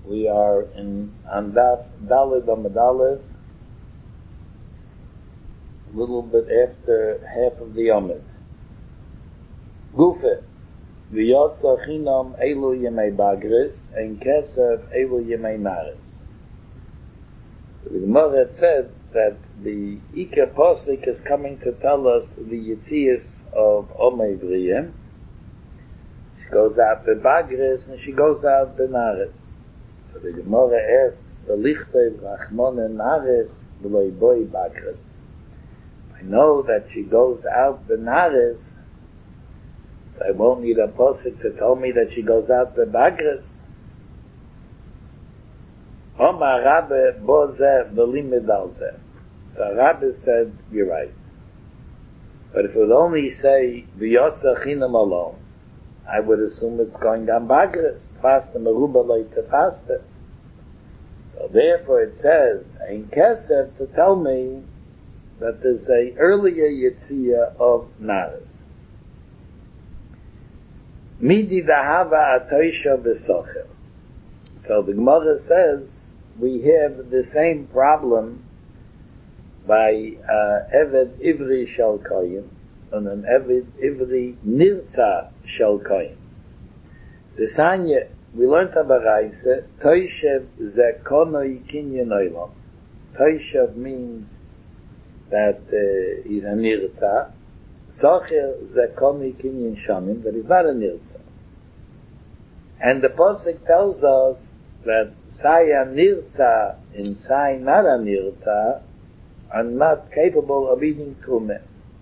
We are on Daf Daled Amud Aleph, a little bit after half of the Amud. Gufe, v'yotza chinam elu yemei bagris, and kesef elu yemei maris. So the Gemara had said that the Iker Posik is coming to tell us the Yitzias of Omei Vriyim. She goes out the bagris and she goes out the maris. So the Gemara asks, "V'lichtei Rachmon and Naris v'loi boi bagris." I know that she goes out the Naris, so I won't need a posik to tell me that she goes out the bagris. Omar Rabbe bozeh v'limid al zeh. So Rabbe said, "You're right." But if it would only say v'yotza chinam alone, I would assume it's going on bagris. Fast the meruba loy to fast it. So therefore it says ein kesef to tell me that there's a earlier yitzia of naris. Midi dahava atoisha v'socher. So the Gemara says we have the same problem by Eved Ivri Shel Koyin and an Eved Ivri Nirtza Shel Koyin. The Sanya, we learned about Raisa, Toishev Zekonoi Kinyan Oilam. Toishev means that he's a Nirtza. Socher Zekonoi Kinyan Shamim, that he's not a Nirtza. And the Pasuk tells us that Saya Nirtza and Sai not a Nirtza are not capable of eating Trumeh.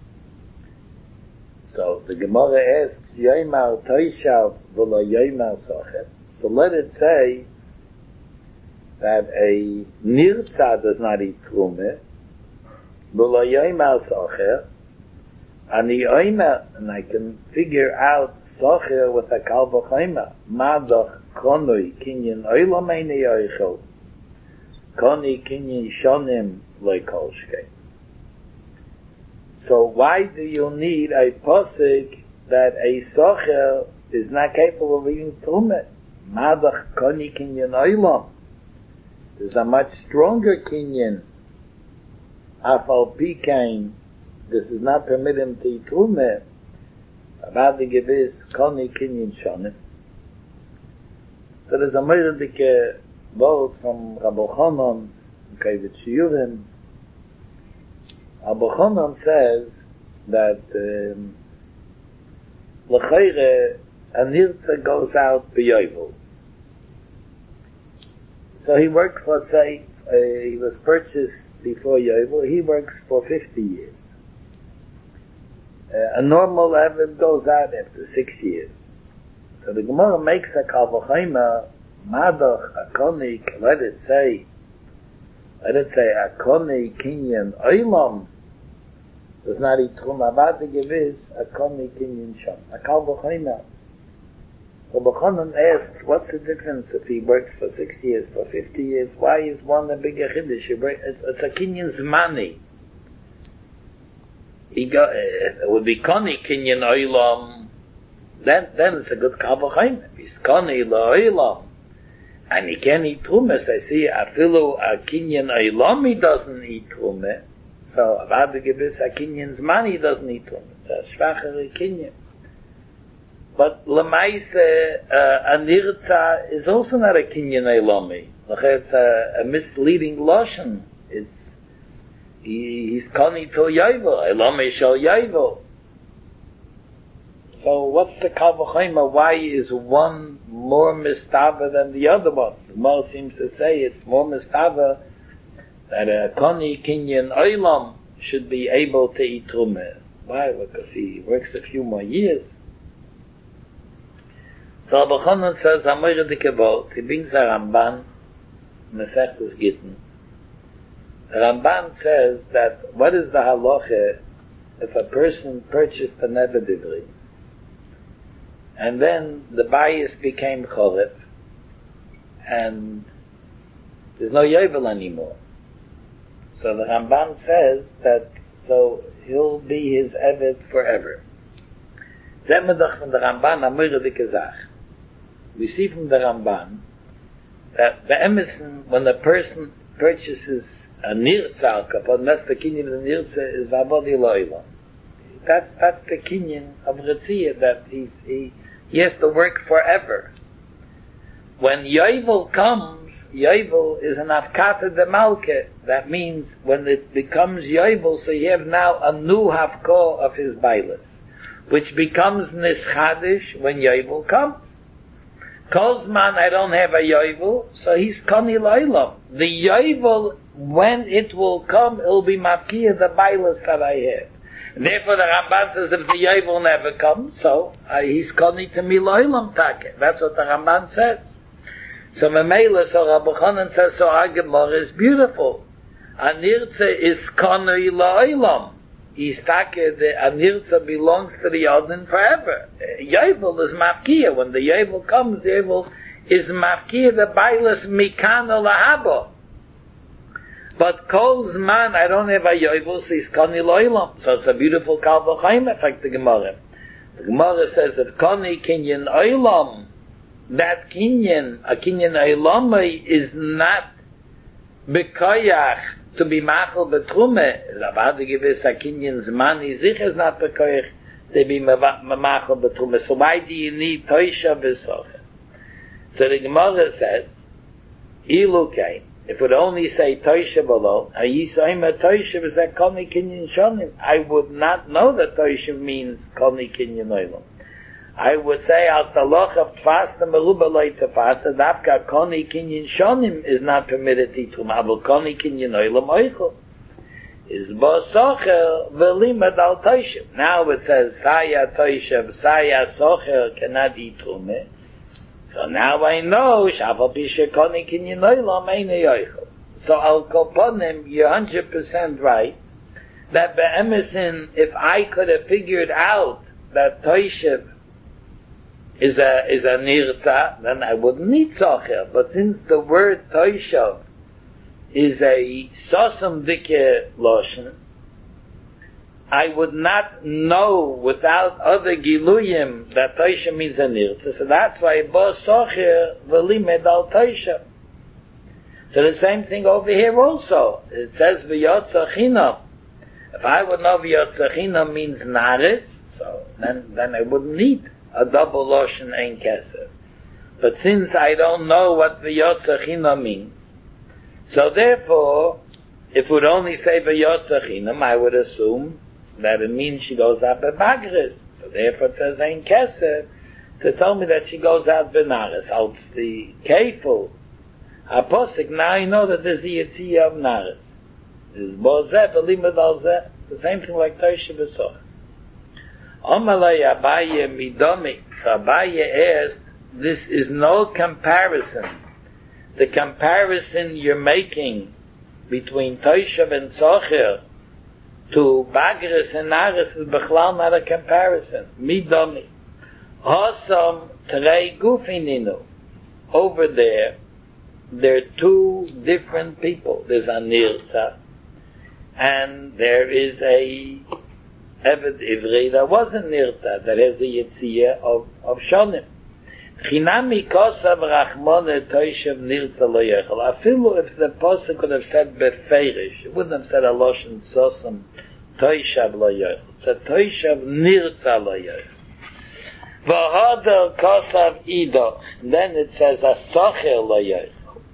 So the Gemara asks, Yoymar Toishav v'lo Yoymar Socher. So let it say that a Nirtza does not eat Trumeh, v'lo Yoymar Socher, and the Yoymar, and I can figure out Socher with a Kal V'chomer. Madach Konoi Kinyan Oilam Einei Yoichel. Koni Kinyan Shonim Loi Kol Shkei. So why do you need a posik that a socher is not capable of eating trumeh? Madach koni kinyan oilam. There's a much stronger kinyan. Afal pikain, this does not permit him to eat trumeh. About the gewiss koni kinyan shonim. So there's a meirdike word from Rabbi Chanan, Kavit Shiyurim. Rabbi Chanan says that l'chayre a nirtza goes out b'yovel. So he works, let's say, he was purchased before yovel, he works for 50 years. A normal average goes out after 6 years. So the Gemara makes a kal v'chomer, madach akonik, let it say akoni kinyan oilam, does not eat trumah. About the gewiss akoni kinyan sham, a kal v'chomer. So B'chanan asks, what's the difference if he works for 6 years, for 50 years? Why is one a bigger chiddush? It's a kinyan zmani. It would be koni kinyan oilam. Then it's a good kal v'chomer. He's koni la'oilam. And he can't eat trumah. So I see, afilu a kinyan oilam, he doesn't eat trumah. So about the gewiss a kinyan zmani, he doesn't eat trumah. It's a schwachere kinyan. But lemaise a nirtza is also not a kinyan oilami. It's a misleading lashon. He's koni to yovel, oilami shel yovel. So what's the kal v'chomer? Why is one more mistava than the other one? The Gemara seems to say it's more mistava that a koni kinyan oilam should be able to eat trumeh. Why? Because he works a few more years. So Rabbi Chanan says, Amoyre de Kevot, he brings a Ramban, Mesechus Gittin. The Ramban says that what is the halacha if a person purchased an Eved Ivri, and then the bias became choref, and there's no yovel anymore. So the Ramban says that so he'll be his Eved forever. Zemedach from the Ramban Amoyre de Kezach. We see from the Ramban that the Emerson, when a person purchases a nirtzah, upon that's the kinyan of the nirtzah is v'avodi lo'ila. That's the kinyan of Ritziyah, that he has to work forever. When Yovel comes, Yovel is an Hafkata de Malke. That means when it becomes Yovel, so you have now a new Hafko of his Bailas, which becomes Nischadish when Yovel comes. Kozman, I don't have a Yovel, so he's Koni Loilam. The Yovel, when it will come, it'll be Mafkiya the Bailas that I have. Therefore, the Ramban says if the Yovel never comes, so he's Koni to me Loilam Take. That's what the Ramban says. So Memela, so Rabbi Chanan says, so our Gemara is beautiful. Anirtze is Koni Loilam. He's Take, the Anirtze belongs to the Yodin forever. Yovel is Mafkiya. When the Yovel comes, the Yovel is Mafkiya the Bailas Mikana Lahabo. But Kol Zman, I don't have a Yovel, so he's Koni Loilam. So it's a beautiful Kal V'chaim effect, the Gemara. The Gemara says that Koni Kinyan Oilam, that Kinyan, a Kinyan Oilamai, is not Bekoyach to be Machal Betrume. Zabad gives a Kinyan Zman, Zich is not Bekoyach to be Machal Betrume. So why do you need Toisha B'socher? So the Gemara says, Ilukay, if it would only say Toisha below, Ayisayim Toisha is a Koni Kinyan Shonim, I would not know that Toisha means Koni Kinyan Oilam. I would say al Saloch of Tfasta Meruba Loi Tfasta, Dafka Koni Kinyan Shonim is not permitted to Trum, but Koni Kinyan Oilam Oichel is Bo Socher Velimad al Toisha. Now it says Saya Toisha, Saya Socher cannot eat Trume. So now I know, Shafal Pisha Koni Kinyan Oilam Eine Yoichel. So Al Koponim, you're 100% right, that Be'emerson, if I could have figured out that Toisha is a Nirza, then I wouldn't need Socher. But since the word Toisha is a Sosam Dike Loshen, I would not know without other Giluyim that Toisha means a Nirza. So that's why Bo Socher V'limed al Toisha. So the same thing over here also. It says V'yotza Chinam. If I would know V'yotza Chinam means Naris, so then I wouldn't need a double Loshen Ein Keser. But since I don't know what V'yotza Chinam means, so therefore, if it would only say V'yotza Chinam, I would assume that it means she goes out B'Bagris. So therefore it says Ein Keser to tell me that she goes out B'Naris. Als the Kefil Aposik, now I know that there's the Yitziyah of Naris. There's Bozeh, V'limad al Zeh, the same thing like Toisha B'Soch. Omalei Abaye Midomi. So Abaye asked, this is no comparison. The comparison you're making between Toisha and Socher to Bagris and Naris is Bechlal not a comparison. Midomi. Hosam Trei Gufininu. Over there are two different people. There's a Nirza, and there is a Eved Ivri that wasn't Nirza, that has the Yitziyah of Shonim. Chinami Kosav Rachmone Toishav Nirza Lo Yechel. Afilu if the Pasuk could have said Beferish, it wouldn't have said a Loshen Sosam Toishav Lo Yechel. It said Toishav Nirza Lo Yechel. V'hodel Kosav Ido. Then it says Asocher Lo Yechel.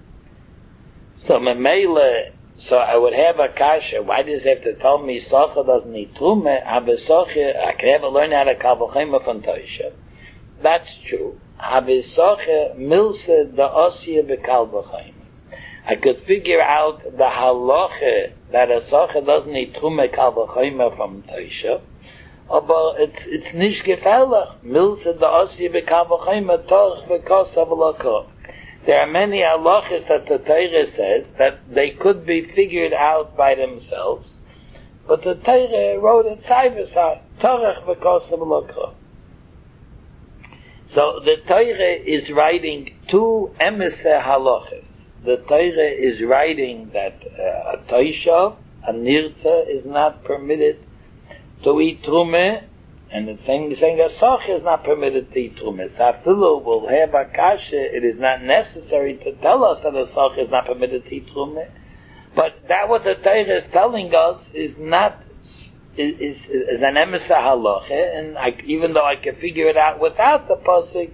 So Memele, so I would have a kasha. Why does he have to tell me Socher doesn't need Trume? Aber Socher, I can never learn how to Kavachema from Toisha. That's true. Aber Socher milse the Osya beKalvachema. I could figure out the halacha that a Socher doesn't need Trume Kalvachema from Toisha. Aber it's nicht gefällig. Milse the Osya beKalvachema Torch v'Kosav L'Kov. There are many halachas that the Torah says that they could be figured out by themselves, but the Torah wrote it side by side. Torach v'Kosav L'Kov. So the Torah is writing two emissary halachas. The Torah is writing that a Toisha, a Nirza, is not permitted to eat Trumeh, And it's saying a soch is not permitted to eat truma. Safilu will have a kasha. It is not necessary to tell us that a soch is not permitted to eat truma. But that what the Torah is telling us is not is an emissar halacha, and even though I can figure it out without the pasuk,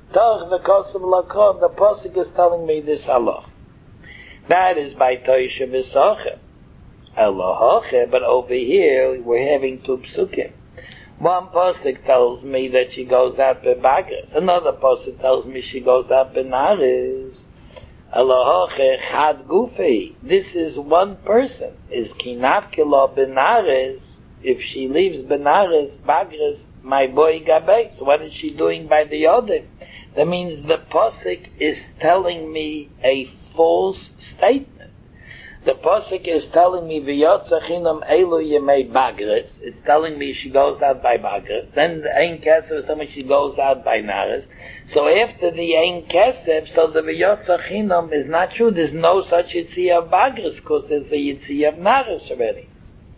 the pasuk is telling me this halacha. That is by Toisha V'Socha. Elohoche, but over here we're having two psukim. One pasuk tells me that she goes out b'bagres. Another pasuk tells me she goes out b'naris. Elohoche chad gufei. This is one person. Is kinavkilo b'naris. If she leaves b'naris, bagres, my boy gabei. So what is she doing by the other? That means the pasuk is telling me a false statement. The pasuk is telling me v'yotza chinam elu yemei bagres. It's telling me she goes out by bagres. Then the ein kesef is telling me she goes out by nares. So after the ein kesef, so the v'yotza chinam is not true. There's no such yitziyah of bagres because there's the yitziyah of nares already.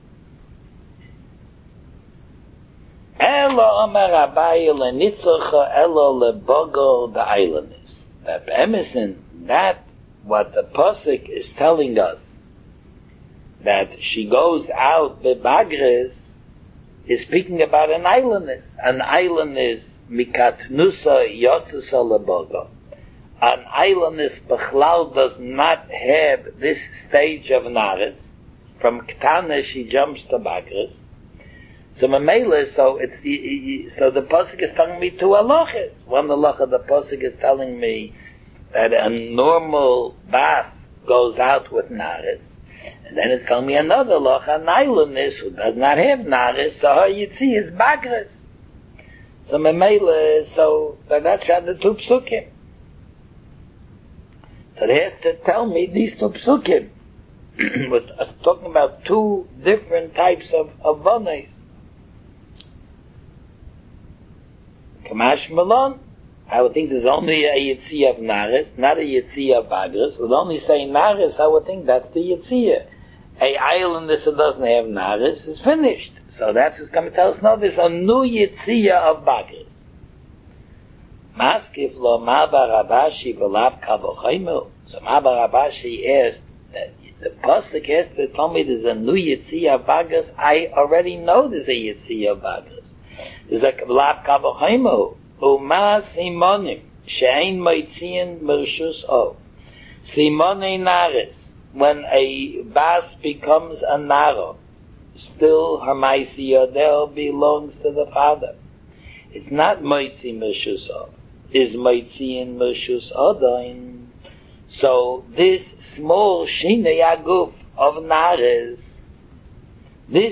Elo omer Abaye lenitzocha elo lebogo da'ailanis. That emerson, that what the pasuk is telling us, that she goes out bebagres, is speaking about an islandess. An islandess mikatnusa yotzusa lebogo. An islandess bechlal does not have this stage of nares. From ktana she jumps to bagres. So Mamela, so the pasuk is telling me two halachas. One halacha, the pasuk is telling me that a normal bas goes out with nares, and then it's telling me another halacha, an islandess who does not have nares, so her yitzi is bagres. So Mamela, so that's the two psukim. So it has to tell me these two psukim. We're talking about two different types of vanes. Kamash Malon, I would think there's only a Yitziyah of Nares, not a Yitziyah of Bagres. Would only say Nares, I would think that's the Yitziyah. A islandess that doesn't have Nares is finished. So that's what's going to tell us, no, there's a new Yitziyah of Bagres. Maskif lo Ma'bar Rabashi v'lav kavochaymu. So Ma'bar Rabashi asked, that the pasuk has to tell me there's a new Yitziyah of Bagres. I already know there's a Yitziyah of Bagres. There's a lav kavochaymu uma simonim she'ein moitziin mershus o simonei nares. When a bas becomes a naro, still her maisi yodel belongs to the father. It's not moitzi mershus o, is moitziin mershus odain. So this small shinei aguf of nares, this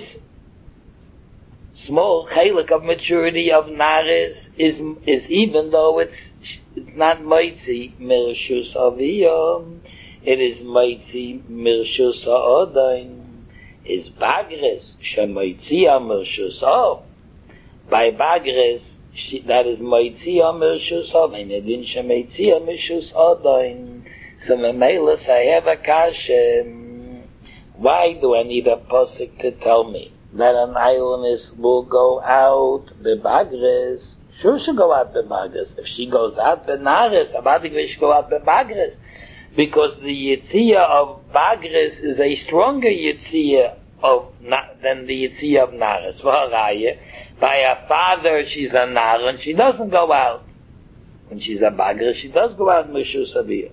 small chalik of maturity of nares is even though it's not moitzi mirshus aviyom, it is moitzi mirshus ha'odain, is bagres shemoitzi mirshus av. By bagres, that is moitzi mirshus odain, edin shemoitzi mirshus odain. So memelas I have a kashem. Why do I need a pasuk to tell me that an islandess will go out bebagres? Sure, she'll go out bebagres. If she goes out benares, abadik she go out bebagres, because the yitziyah of bagres is a stronger yitziyah than the yitziyah of nares. By her father, she's a nar, and she doesn't go out. When she's a bagres, she does go out mishus aviyah.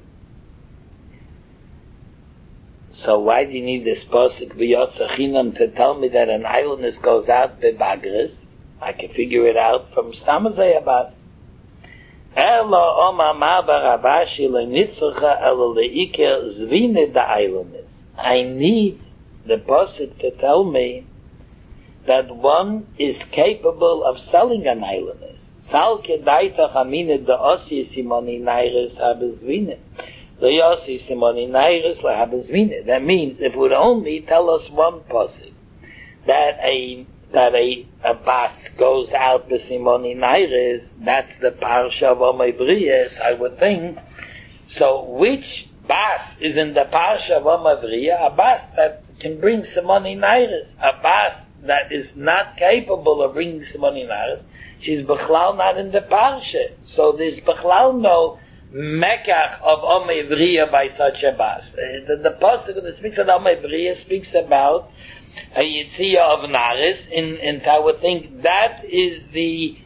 So why do you need this pasuk v'yotza chinam to tell me that an islandess goes out bebagres? I can figure it out from Stamazay Abbas. Elo oma ma'bar Abashi le'nitzucha elo le'iker zvine da islandess. I need the pasuk to tell me that one is capable of selling an islandess. Sal kedaita chamine da osi simoni nairis habezvine. That means if it would only tell us one pasuk that a bas goes out the simoni nairis, that's the parsha of Omei Briyas, I would think. So which bas is in the parsha of Omei Briyas? A bas that can bring simoni nairis, a bas that is not capable of bringing someone in Aretz, she's Bechlal not in the Parsha. So there's Bechlal no Mekach of Omei Vriya by such a bas. The pasuk that speaks of Omei Vriya speaks about a Yitzia of Naris, and I would think that is the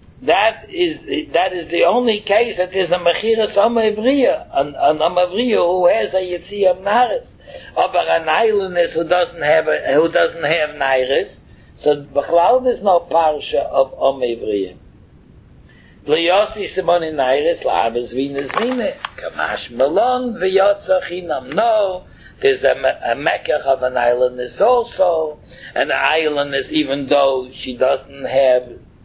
only case that there's a Mechiras Omei Vriya, an Omei Vriya who has a Yitzia of Naris. But an islandess who doesn't have Naris, so Bechlal there's no Parsha of Omei Vriya. L'yosi Simon in Nairis, La'abes Vina Zvina, Kamash Malon, V'yotza Chinam. No, there's a Mekach of an islandess also, and the islandess, even though she doesn't have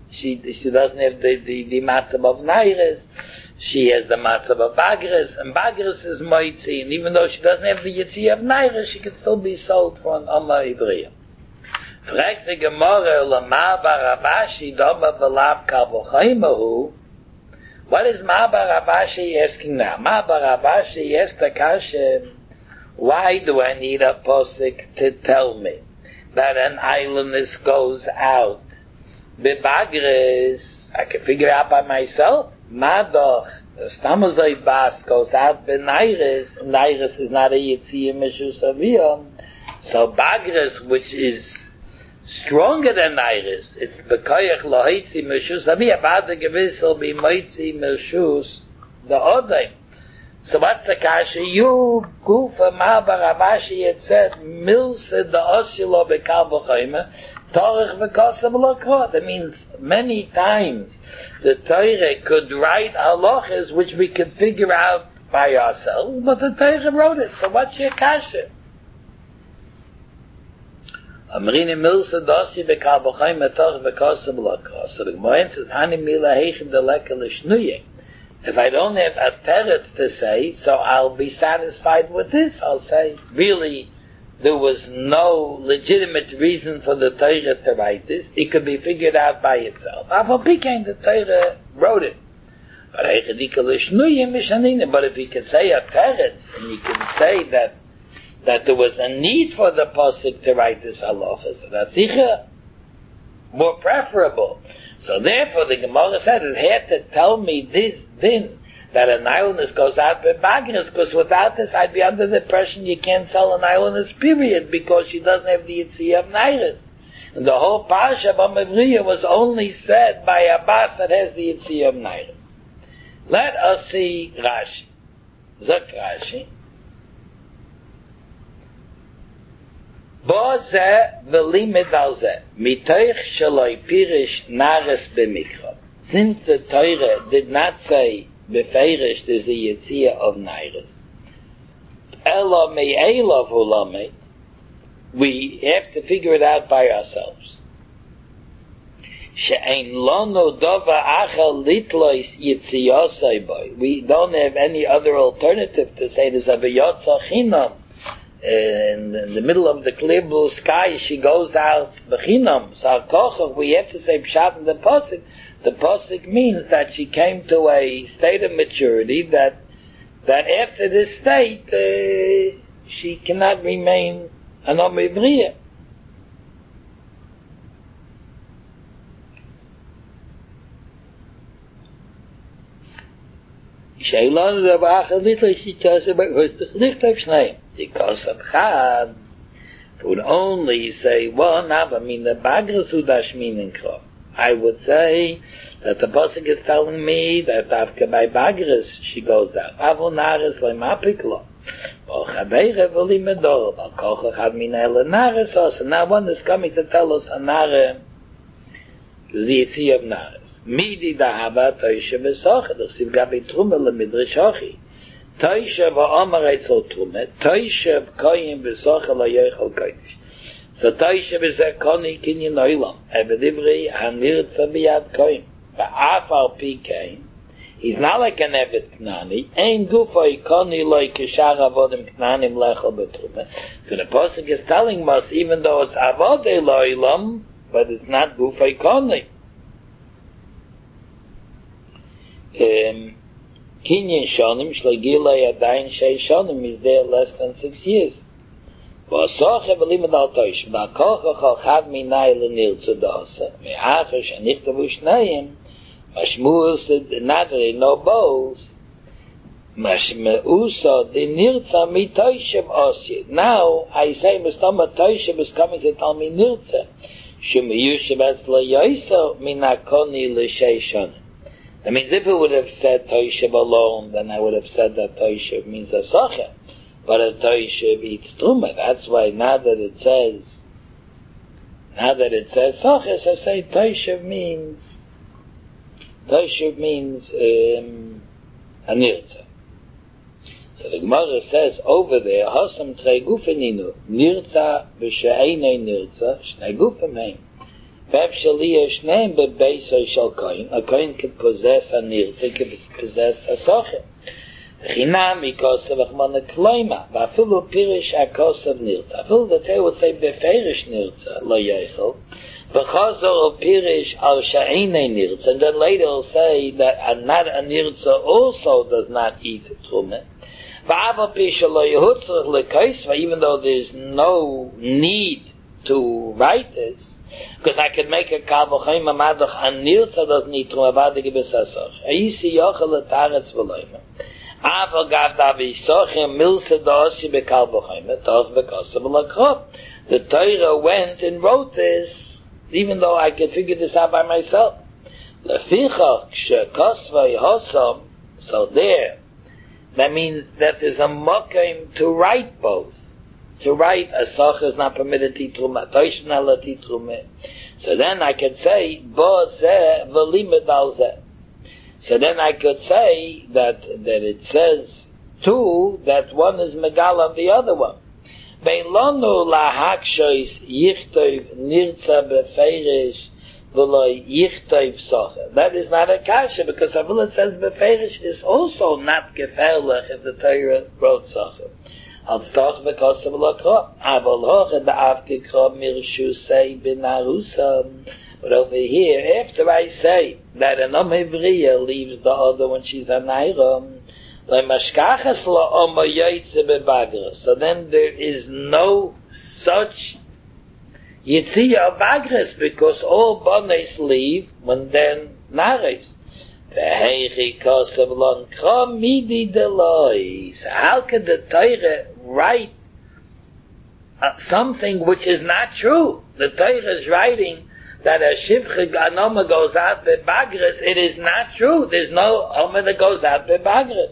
the matzah of Nairis, she has the matzah of Bagres, and Bagres is Moitzi, and even though she doesn't have the Yitzhi of Nairis, she can still be sold for an Amma Ibriya. Fragt die Gemara, Lama Barabashi, Doma Velav Kalbochaimahu. What is Ma Barabashi asking now? Ma Barabashi asked the Kashem, why do I need a posik to tell me that an islandess goes out? Bebagres, I can figure out by myself. Madoch, the Stamazoi Bas goes out Benairis, and Nairis is not a Yitziyah Meshus Aviyam. So Bagres, which is stronger than Nairis, it's Bekoyach Lohitzi Meshus Aviyam, but the Gewissel be Moitzi Meshus the Odai. So what's the kasha? You, Gufa Mabar Abashi, it said, Milse the Osilo Bekal B'choyma, Torich V'kosav L'krot. That means many times the Torah could write halachas which we could figure out by ourselves, but the Torah wrote it. So what's your kasha? Amrine Milse Dosi Bekal B'choyma, Torich V'kosav L'krot. So the Gemara says, Hani Mila Heichim Deleka L'shnuyeh. If I don't have a teretz to say, so I'll be satisfied with this. I'll say, really, there was no legitimate reason for the Torah to write this. It could be figured out by itself. The Torah wrote it. But if you can say a teretz, and you can say that there was a need for the pasuk to write this halacha, so that's more preferable. So therefore the Gemara said it had to tell me this then, that an islandess goes out with Bagres, because without this I'd be under the impression you can't sell an islandess period, because she doesn't have the Yitzhak of Nairis. And the whole Parsha of Amavriya was only said by a bas that has the Yitzhak of Nairis. Let us see Rashi. Zok Rashi. Bo ze v'limid al ze, mitoich shaloi pirish nares b'mikra. Since the Torah did not say befeirish there's a yitzia of nares, ela me'elav ulame, we have to figure it out by ourselves. She'ein lono dova achal litlois yitziyosai boy. We don't have any other alternative to say there's a v'yotza chinam. In the middle of the clear blue sky, she goes out b'chinam. So we have to say pshat in the pasuk. The pasuk means that she came to a state of maturity that after this state she cannot remain an omibriya. Sheilon rabachah little she tells about her because of Chad, would only say, well, I mean the Bagres Udashmin in Krov. I would say that the pasuk is telling me that after by Bagres she goes out. Avonares le'mapiklo. Ochabeire v'limedor. Al-kocha chad min nares also. Now one is coming to tell us a nare, the Yitzhi of nares. Midi da'ava toishe v'socha. The siv gabi trume le'midrish hochi. Toishev ha'omer etzel trume, Toishev koyim v'socha la'yochel kodesh. So Toishev is a koni kinyin oilam, evedivri hanirtza b'yad koyim. Ba'af al pi kain, he's not like an evet knani, ein gufoi koni loy kishar avodim knanim lechel b'trume. So the pasuk is telling us, even though it's avodei lo'ilam, but it's not gufoi koni. Kinyan Shonim, Shlagila Yadain Shei Shonim is there less than 6 years. V'asoche v'limud al toishem, v'akoch chad minay l'nirtza dasa, me'acher shenichtavu shnayim, mashmuus not that they know both, mashmeusa the nirtza mi toishem osye. Now I say mustama toishem is coming to tell me nirtza. Shemiyushem etzla yoisa minakoni l'sheishon. That means if it would have said toishem alone, then I would have said that toishem means asoche. But a toishem eats truma. That's why now that it says soche, so say toishem means a nirtza. So the Gemara says over there, Hosam trei gufeninu, nirtza v'she'einei nirtza, shnei gufem heim. Vev shaliyah shneim bebeisoi shal kohen, a kohen could possess a nirtza, could possess a soche. Chinam ikosav achmana kloima, v'afilu pirish akosav nirtza. Afilu the Torah would say beferish nirtza, lo yechel, v'chazor o pirish al she'einei nirtza, and then later he'll say that not a nirtza also does not eat truma. Even though there's no need to write this, because I could make a kal v'choim amadach, a nirtza doesn't need truma, v'ad gibes hasoch. Ayisi yochel etaretz v'loima. Aval gav davi sochim milsa da'osi bekal v'choim, tov v'kosav v'lakrov. The Torah went and wrote this, even though I could figure this out by myself. Lefichach k'shekosvay hosam, so there, that means that there's a mokim to write both. To write a soch is not permitted titruma, toish not la titruma. So then I could say bo zeh v'limud al zeh. So then I could say that it says two, that one is megal on the other one. Bein lonu lahakshois yichtov nirtza beferish. That is not a kasha, because Avila says beferish is also not gefährlich if the Torah wrote socha. Als toch v'kosav l'kro. Aval hoch the avtikro mirshu say b'narusa. But over here, after I say that an Hevriya leaves the other when she's a naira, so then there is no such Yitziyah of Bagres, because all Bones leave when they're Nares. So how could the Torah write something which is not true? The Torah is writing that a Shivcha Anoma goes out by Bagres. It is not true. There's no Oma that goes out by Bagres.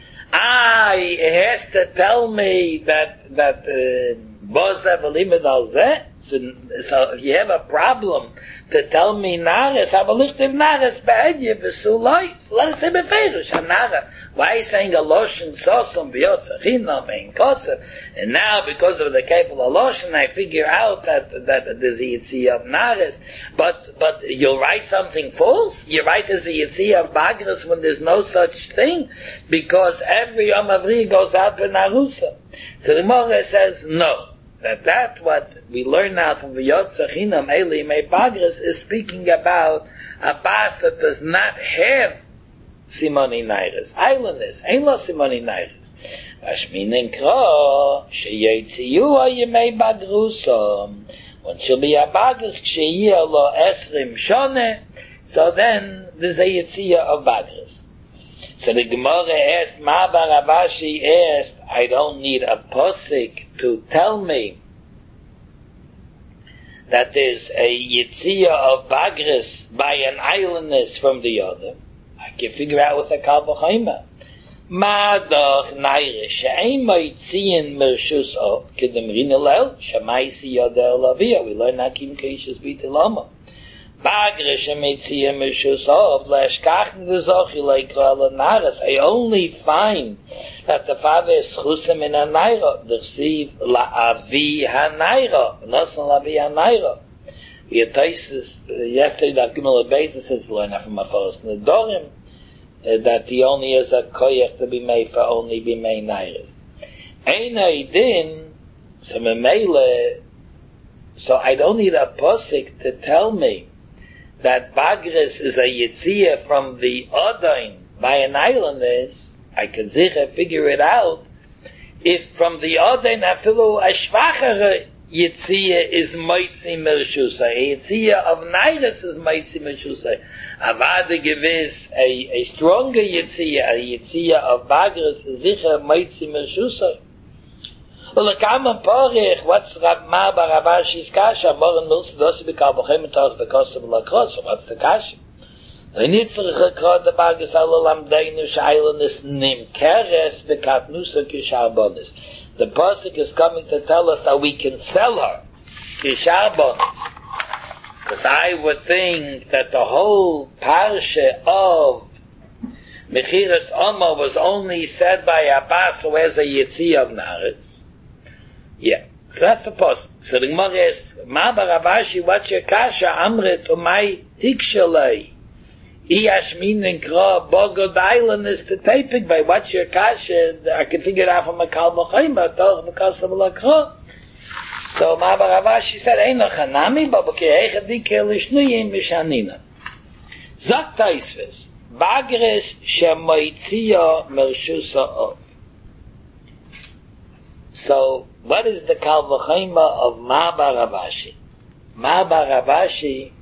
It has to tell me that Boza v'limud al zeh. So if you have a problem to tell me nares, avalichtiv nares be'edye v'suloi. So let us say beferish hanara. Why are you saying a loshen sosum v'yotzachina ve'in kosev? And now because of the capable loshen, I figure out that there's a yitziyah of nares. But you'll write something false. You write as the yitziyah of bagres when there's no such thing, because every Yom Havri goes out b'narusa. So the Gemara says no. That what we learn now from V'yotza Chinam Eli Mei Bagres is speaking about a bas that does not have Simoni Nairis. Islanders, ain't lo Simoni Nairis. Ashminin Kro, Sheyetziyu Yemei Bagrusom. When she'll be a Bagres, Ksheyiyah lo Esrim Shone, so then there's a Yetziyah of Bagres. So the Gemara asked, Ma Barabashi asked, I don't need a posik to tell me that there's a Yitziyah of Bagres by an islandess from the other. I can figure out with a Kal V'choima. Ma doch Nairish, She'ein Moitziyin Mershus O, Kedemrin Elel, Shemaisi Yodel Lavia. We learn Hakim Keishas B'Tilama. Bagres Shemetziyah Mershus O, V'leshkachn D'zochi Leikra L'Naras. I only find that the father is chusim in a naira, d'chsiv la'avi ha-naira, nosan la'avi ha-naira. We had tastes yesterday that Gimel Beis says learn from a forest in the Dorim that he only has a koyach to be made for only be made nairas. Ein ha'idin, so memele, so I don't need a posik to tell me that Bagres is a yitziyah from the Odain by an islandess. I can sicher figure it out if from the Oden afilu a schwachere Yitzia is Moitzi Mershusa, a Yitzia of Nairis is Moitzi Mershusa, Avada gewiss a stronger Yitzia, a Yitzia of Bagris is sicher Moitzi Mershusa. Well, Kamen Porich, what's Ma Barabashi's Kasha, Moren Milsa, Dossi Bekal Bochem Tach Bekosav Lakros, what's the Kasha? The Nitzrich Krod the Bagis Alalam Deinu Shailanis Nim Keres Bekatnusa Kisharbonis. The Pasuk is coming to tell us that we can sell her Kisharbonis. Because I would think that the whole parsha of Mechiras Oma was only said by Abbas who has a Yitzia of Naretz. Yeah. So that's the Pasuk. So the Gemara is, Ma Barabashi, what's your Kasha Amrit Umay Tikshalei? Iyashmin and Kra, Bogod Island is the taping by what's your Kasha? I can figure it out from a Kal B'chaim, Toch B'kas of L'Kra. So Ma Baravashi said, Ein noch Hanami, but B'kei Echadi Kelishnuyim Mishanina. Zak Taisves, Bagres Shemoitzia Mershusa Ov. So, what is the Kal B'chaim of Ma Baravashi? Ma Baravashi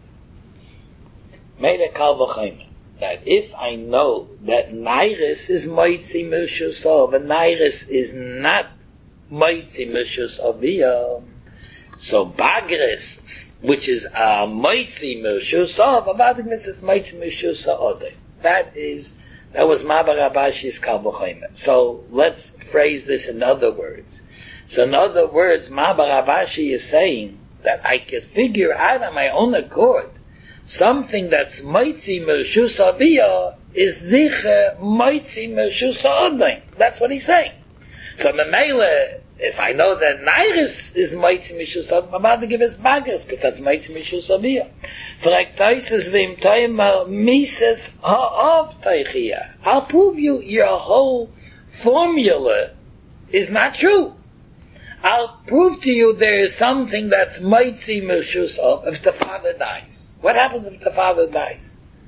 made a Kal V'chaim that if I know that Nairis is Moitzi Meshus Ov and Nairis is not Moitzi Meshus Aviyah, so Bagris, which is Moitzi Meshus Ov, Abadik is Moitzi Meshus Ode. That was Ma Barabashi's Kal V'chaim. So let's phrase this in other words. So in other words, Ma Barabashi is saying that I can figure out on my own accord something that's Moitzi Mershus Aviyah is Zicher Moitzi Mershus Odain. That's what he's saying. So Memele, if I know that Nairis is Moitzi Mershus Odain, I'm about to give us Bagris, because that's Moitzi Mershus Aviyah. Frag Taisis Vim Taimar Mises Ha'av Taichia. I'll prove you your whole formula is not true. I'll prove to you there is something that's Moitzi Mershus Ov if the father dies. What happens if the father dies?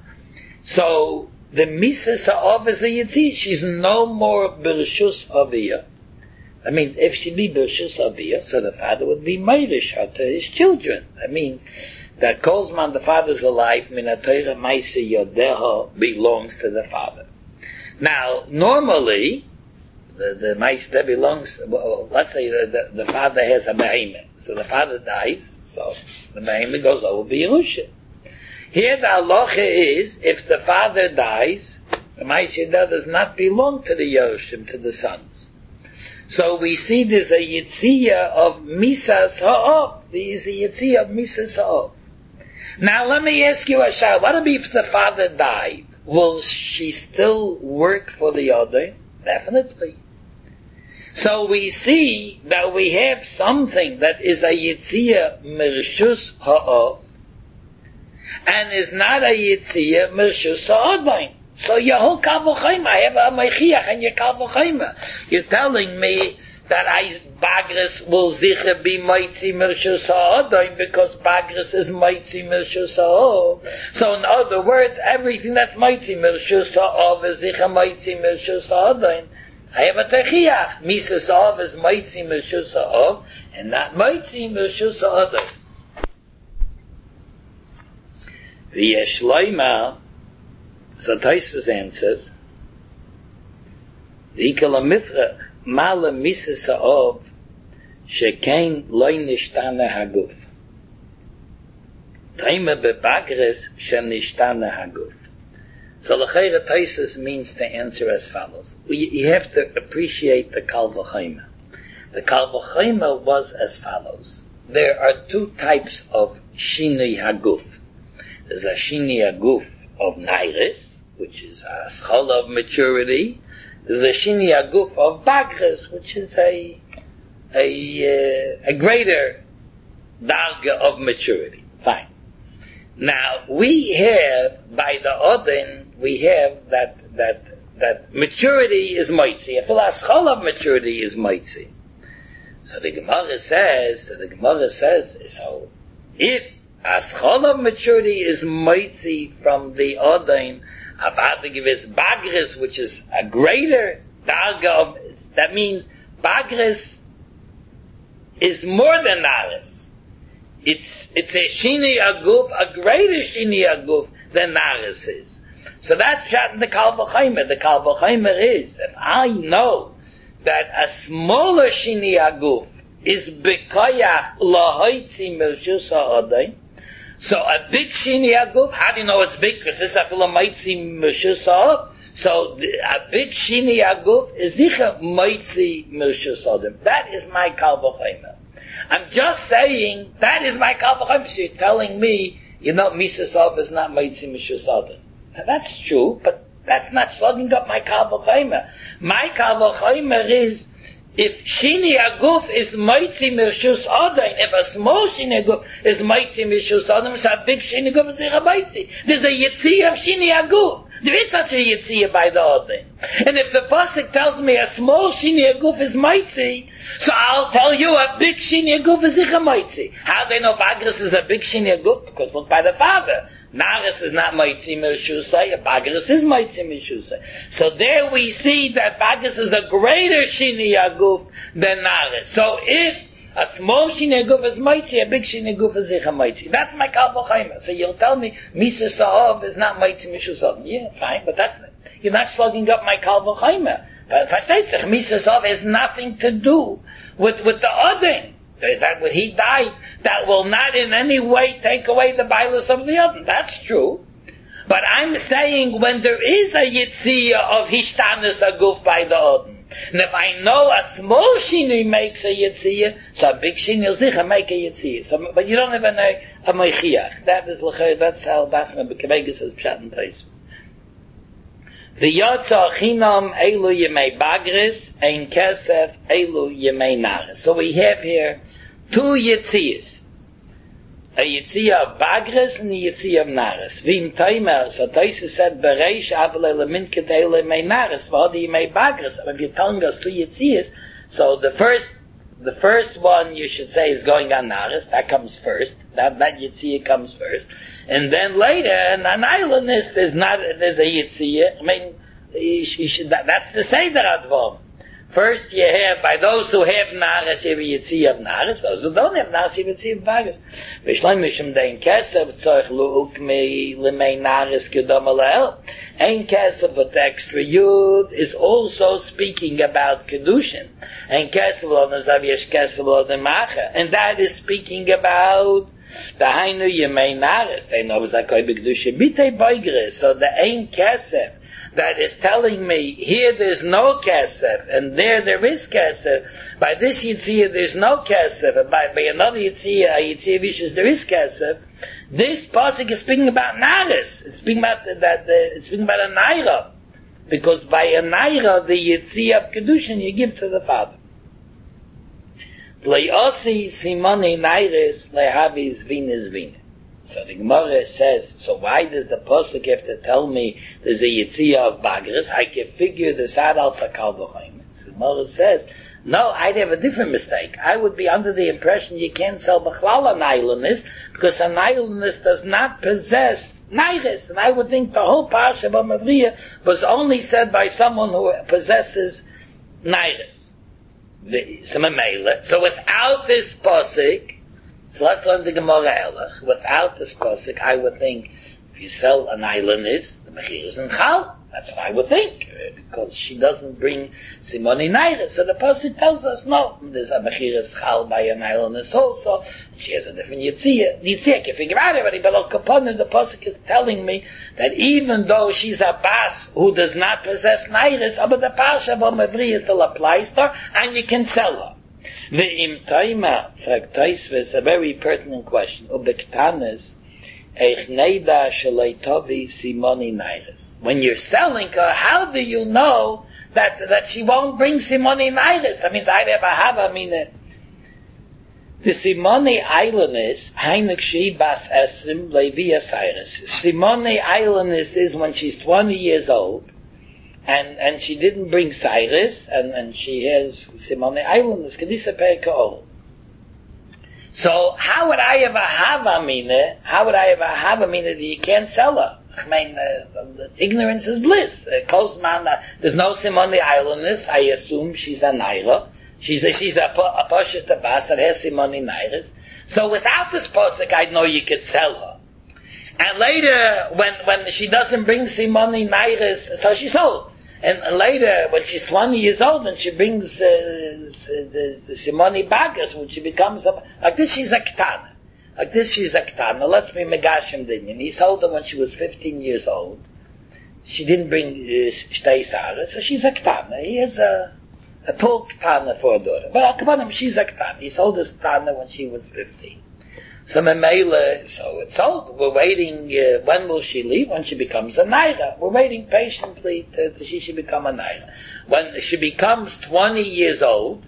So, the Mises Ha'av is a Yitzit. She's no more Bershus Aviyah. That means, if she be Bershus Aviyah, so the father would be Meirish to his children. That means, that Kolzman, the father's alive, Minatoira Maise Yodeha belongs to the father. Now, normally, the Maise belongs, well, let's say the father has a Behemoth. So the father dies, so the Behemoth goes over Yerusha. Here the halacha is, if the father dies, the Maishida does not belong to the Yerushim, to the sons. So we see there's a Yitziyah of Misas Ha'ov. There is a Yitziyah of Misas Ha'ov. Now let me ask you a shayla. What if the father died? Will she still work for the other? Definitely. So we see that we have something that is a Yitziyah Mershus Ha'ov, and is not a Yitziyah Mershus Ha'odbain. So your whole Kal V'chaim, I have a Mechiach and your Kal V'chaim. You're telling me that Bagris will sicher be Moitzi Mershus Ha'odbain because Bagris is Moitzi Mershus Ha'ov. So in other words, everything that's Moitzi Mershus Ha'ov is sicher Moitzi Mershus Ha'odbain. I have a Techiach. Mises Ha'ov is Moitzi Mershus Ha'ov and not Moitzi Mershus Ha'odbain. V'yesh loima, so Tosfos answers, v'ikal ha'mifrach, ma'ala mises ha'ov, shekein loy nishtana haguf. Taima bebagres shenishtana haguf. So l'chayra Tosfos means to answer as follows. You have to appreciate the Kal V'chaim. The Kal V'chaim was as follows. There are two types of shinui haguf. There's a Shini Aguf of Nairis, which is a Schola of maturity. There's a Shini Aguf of Bagres, which is a greater Darga of maturity. Fine. Now, we have, by the Odin, we have that maturity is Moitzi. A Schola of maturity is Moitzi. So the Gemara says, so if a Schola of maturity is Moitzi from the Odain, Avada Gives Bagris, which is a greater Darga of, that means Bagris is more than Naris. It's a Shini Aguf, a greater Shini Aguf than Naris is. So that's shot in the Kal V'Chaimer. The Kal V'Chaimer is, if I know that a smaller Shini Aguf is B'Koyach L'Hoitzi Mershus HaAdain, so a big Shini Aguf, how do you know it's big? Because this is a Moitzi Mershus HaAdain. So a big Shini Aguf is Zicha Moitzi Mershus HaAdain. That is my Kal V'Chaimer. I'm just saying, that is my Kal V'Chaimer. So you're telling me, Misas Av is not Moitzi Mershus HaAdain. That's true, but that's not slugging up my Kal V'Chaimer. My Kal V'Chaimer is, if Shini Aguf is Moitzi Mershus HaAdain, if a small Shini Aguf is Moitzi Mershus HaAdain, so a big Shini Aguf is Zicha Moitzi. There's a Yitziyah of Shini Aguf. There is such a Yitziyah by the Odin. And if the Pasuk tells me a small Shini Aguf is Moitzi, so I'll tell you a big Shini Aguf is Zicha Moitzi. How do they know Bagris is a big Shini Aguf? Because look by the father. Naris is not Moitzi Mershusai, Bagris is Moitzi Mershusai. So there we see that Bagris is a greater Shini Aguf than Naris. So if a small Shini Aguf is Moitzi, a big Shini Aguf is Zicha Moitzi. That's my Kal V'Chaimer. So you'll tell me, Misas Sa'ov is not Moitzi Mershusai. Yeah, fine, but you're not slugging up my Kal V'Chaimer. But Versteht sich, Misas Sa'ov has nothing to do with the Odin. That when he died, that will not in any way take away the Bailus of the Odin. That's true. But I'm saying when there is a Yitziyah of Hishtanus Aguf by the Odin, and if I know a small Shini makes a Yitziyah, so a big Shini will sicher make a Yitziyah. So, but you don't even know a Meichiach. That's how Bachman Bekevegas says Pshat and Tais. V'yotza chinam elu yemei bagris, ein kesef elu yemei naris. So we have here two Yitziyahs. A Yitziyah of bagris and a Yitziyah of naris. V'im taimer, so Taisa said, Bereish avle lemin kedei lemei naris, v'hodi yemei bagris. If you're telling us two Yitziyahs, so the first one you should say is going on naris, that comes first. That Yitziyah comes first. And then later, in an islandist, there's a Yitziyah. I mean, that's the Seder Advom. First you have, by those who have Naris, you have a Yitziyah of Naris. Those who don't have Naris, you have a Yitziyah of Bagris. V'shleim mishum dein kesef, tzorich lu'ukmi lemei Naris kedom alel. Ein kesef, but the extra yud is also speaking about Kedushin. Ein kesef lo nazav yesh kesef lo nemacha. And that is speaking about the Hainu Yemei Naris. They know it's like Kedushin bitei boigres. So the Ein kesef that is telling me here there's no kesef and there is kesef. By this Yitziyah there's no kesef, and by another Yitziyah, a Yitziyah Vishus, there is kesef. This pasuk is speaking about Naris. It's speaking about it's speaking about a Naira, because by a Naira the Yitziyah of Kedushin you give to the father. Le'osi simoni Nairis le'havis vinis vin. So the Gemara says, so why does the pasuk have to tell me there's a Yitziyah of Bagris? I can figure this out al Sakal V'Chaim. The Gemara says, no, I'd have a different mistake. I would be under the impression you can't sell B'chlal an islandist, because an islandist does not possess Nairis. And I would think the whole Parsha of Mavriya was only said by someone who possesses Nairis. So without this pasuk, so let's learn the Gemara Elach. Without this pasuk, I would think if you sell an islandist, the mechir is in chal. That's what I would think, because she doesn't bring simoni nairis. So the pasuk tells us no, there's a mechir is chal by an islandist also. She has a different yitziyah. Yitziyah can figure out everybody, but al kaponim the pasuk is telling me that even though she's a bas who does not possess nairis, but the parsha of Mavriya still applies to her, and you can sell her. The imtaima is a very pertinent question. Ubektanis eich neida shalei tovi simoni nairis. When you're selling her, how do you know that she won't bring simoni nairis? That means I never have. I mean, the simoni islandess heinuk she bas esrim levi asiris. Simoni islandess is when she's 20 years old. And she didn't bring Cyrus, and she has Simone Islanders, Kedisa Perka. So how would I ever have Amina that you can't sell her? I mean, ignorance is bliss. There's no Simone Islanders, I assume she's a Naira. She's a Pasha Tabas that has Simoni Nairis. So without this Pasuk, I know you could sell her. And later, when she doesn't bring Simoni Nairis, so she's sold. And later, when she's 20 years old and she brings the Simoni Bagas, when she becomes like this, she's a Ketana. Like this, she's a Ketana. Let's be Megashim Dinyan. He sold her when she was 15 years old. She didn't bring Shtei Sarah, so she's a Ketana. He has a tall Ketana for a daughter. But Al-Kabanim, she's a Ketana. He sold this Ketana when she was 15. So Memela, so it's sold. We're waiting, when will she leave? When she becomes a Naira. We're waiting patiently till she should become a Naira. When she becomes 20 years old,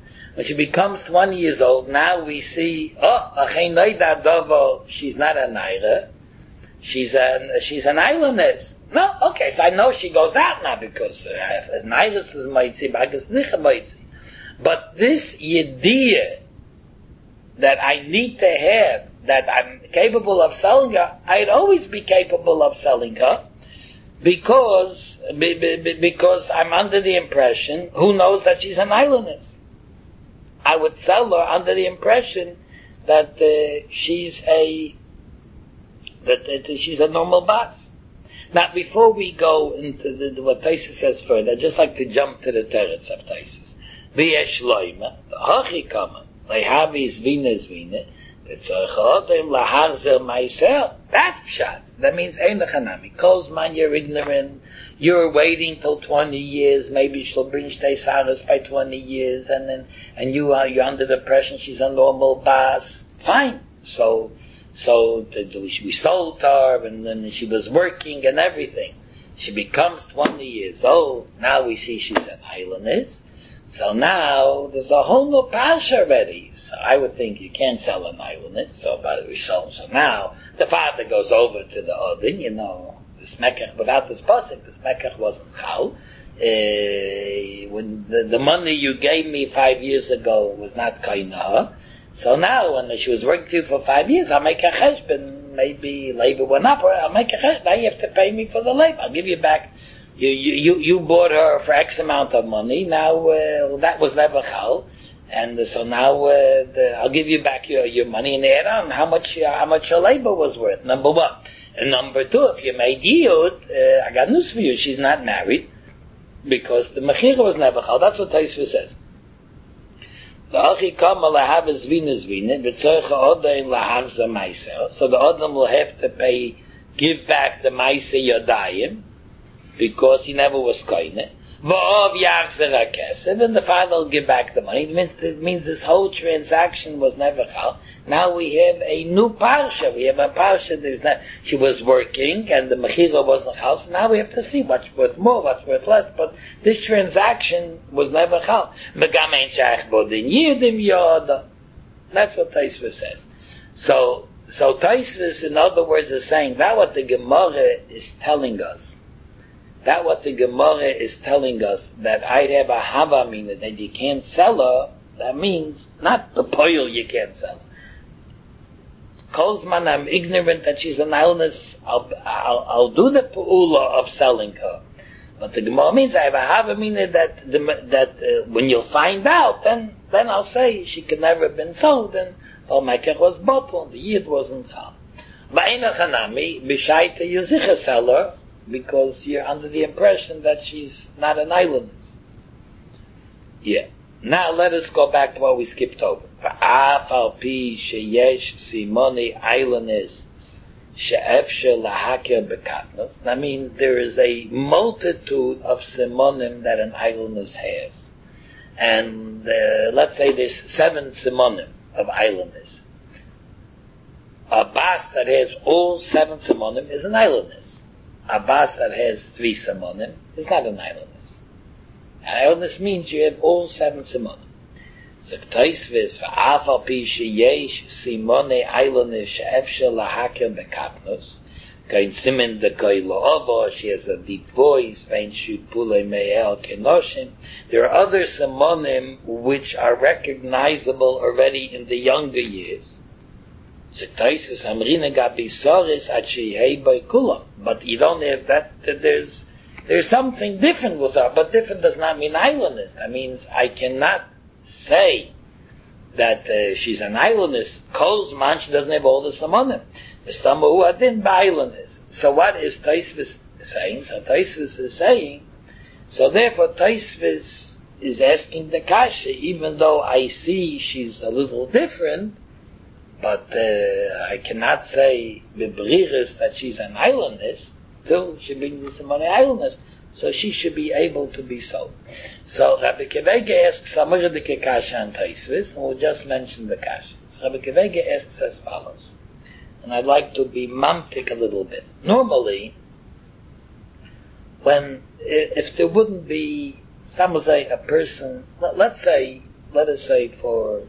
now we see, she's not a Naira. She's an islandess. No, okay, so I know she goes out now because Nairas is Maitzi, Bagas Zicha Maitzi. But this idea that I need to have, that I'm capable of selling her, I'd always be capable of selling her because I'm under the impression, who knows that she's an islandess? I would sell her under the impression that she's a normal boss. Now, before we go into what Taisus says further, I'd just like to jump to the teretz of Taisus. V'yesh loima, ha'chi kama, le'havi zvina zvina, v'tzorchodim laharzer ma'isel. That's pshat. That means ein lechanami. Kozman, you're ignorant. You're waiting till 20 years. Maybe she'll bring Shtei Saras by 20 years, and you're under the impression she's a normal boss. Fine. So we sold her, and then she was working and everything. She becomes 20 years old. Now we see she's an islandess. So now there's a whole new parsha already. So I would think you can't sell an islandess. So now the father goes over to the Odin. The smekach without this pasuk, the smekach wasn't chal. When the money you gave me 5 years ago was not kainah. So now, when she was working for you for 5 years, I'll make a cheshbon. Maybe labor went up, or I'll make a cheshbon. Now you have to pay me for the labor. I'll give you back. You bought her for X amount of money. Now that was never chal, and so now I'll give you back your money and add on how much your labor was worth. Number one, and number two, if you made yiyud, I got news for you. She's not married because the mechira was never chal. That's what Taisva says. So the Odom will have to give back the Maise Yodayim, because he never was koine. And the father will give back the money. It means this whole transaction was never chal. Now we have a new parsha. We have a parsha she was working and the mechira wasn't chal. So now we have to see what's worth more, what's worth less. But this transaction was never chal. That's what Taisva says. So Taisva, in other words, is saying that what the Gemara is telling us. That what the Gemara is telling us, that I'd have a hava meaning that you can't sell her, that means not the poil you can't sell her. Kozman, I'm ignorant that she's an islandess, I'll do the pu'ula of selling her. But the Gemara means I have a hava meaning that when you'll find out, then I'll say she could never have been sold, and Mekech was bottled, the yid wasn't sold. Ba'ina chanami, b'shaita yuzicha seller, because you're under the impression that she's not an islandess. Yeah. Now let us go back to what we skipped over. That means there is a multitude of simonim that an islandess has. And let's say there's 7 simonim of islandess. A bas that has all 7 simonim is an islandess. A bas that has 3 simonim is not an islandess. An islandess means you have all 7 simonim. So Taisvis for afal pi sheyesh simone islandess she'efshel lahakel bekapnos. Kain simen de koilo, she has a deep voice. Vein shupule me'el kenoshim. There are other simonim which are recognizable already in the younger years. But you don't have that, there's something different with her, but different does not mean islandess. That means I cannot say that she's an islandess, Kol Zman she doesn't have all the Simonim. V'stamu adin ba'islandess. So what is Tosfos saying? So Tosfos is saying, so therefore Tosfos is asking the kasha, even though I see she's a little different, but I cannot say b'briris that she's an islandess till she brings the Simone islandess, so she should be able to be sold. So Rabbi Kevega asks a Mordecai kasha and Tosfos, and we'll just mention the kasha. So Rabbi Kevega asks as follows, and I'd like to be mamtik a little bit. Normally, if there wouldn't be, some will say a person, let us say for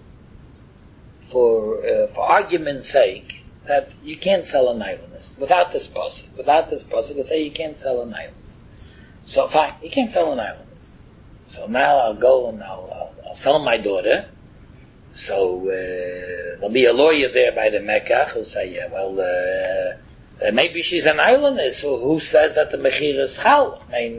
argument's sake, that you can't sell an islandess without this pasuk. Without this pasuk, they say you can't sell an islandess. So fine, you can't sell an islandess. So now I'll go and I'll sell my daughter. So there'll be a lawyer there by the Mecca who'll say, yeah, well, maybe she's an islandess. Who says that the mechir is chal? I mean,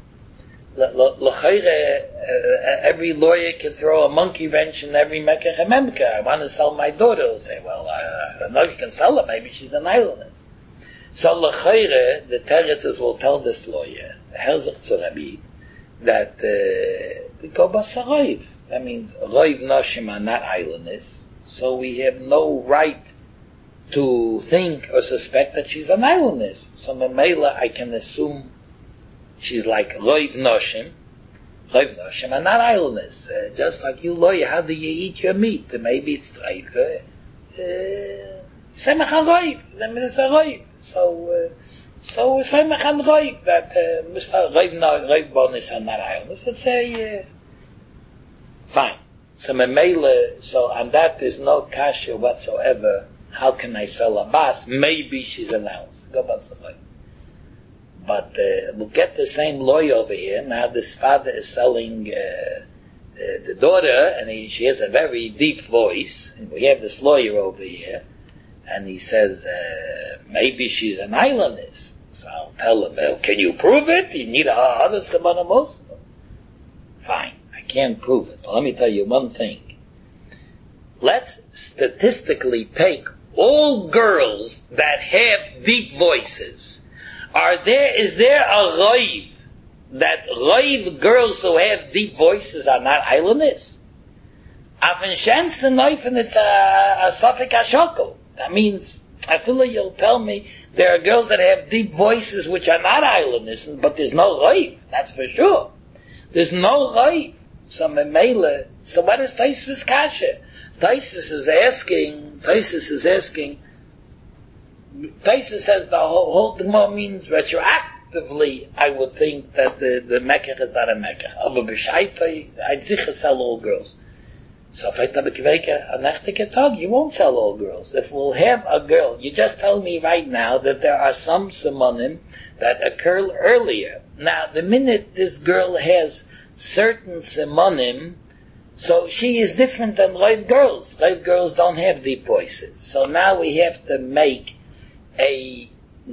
every lawyer can throw a monkey wrench in every Mecca Chememka. I want to sell my daughter. He'll say, well, I don't know if you can sell her. Maybe she's an islandess. So l'chayre, the teretzes will tell this lawyer, Herzach zu Rabbi, that we go basaroiv. That means roiv noshim are not islandess, so we have no right to think or suspect that she's an islandess. So memela, I can assume she's like roiv noshim. Roiv noshim are not islandess. Just like you lawyer, how do you eat your meat? Maybe it's treife. Semach an roiv. Then it's a roiv. So semach an roiv that Mr. Roiv bonus are not islandess. Let's say fine. So memela, so on that there's no kasha whatsoever. How can I sell a bas? Maybe she's an ounce. Go basaroiv. But we'll get the same lawyer over here. Now this father is selling the daughter, and she has a very deep voice. And we have this lawyer over here, and he says, maybe she's an islandess. So I'll tell him, well, can you prove it? You need a other Sabanamos? Fine, I can't prove it. But let me tell you one thing. Let's statistically take all girls that have deep voices. Is there a roiv that roiv girls who have deep voices are not islanders? Afen shens the knife and it's a suffix hashokel. That means, I feel like you'll tell me there are girls that have deep voices which are not islanders, but there's no roiv. That's for sure. There's no roiv. So memela. So what is Tosfos kasha? Tosfos is asking. Tosfos says the whole Gemara means retroactively. I would think that the Mekach is not a Mekach. Aber b'shaitoi, I'd sicher sell all girls. So if I tell the you won't sell all girls. If we'll have a girl, you just tell me right now that there are some simonim that occur earlier. Now, the minute this girl has certain simonim, so she is different than Roiv girls. Roiv girls don't have deep voices. So now we have to make there's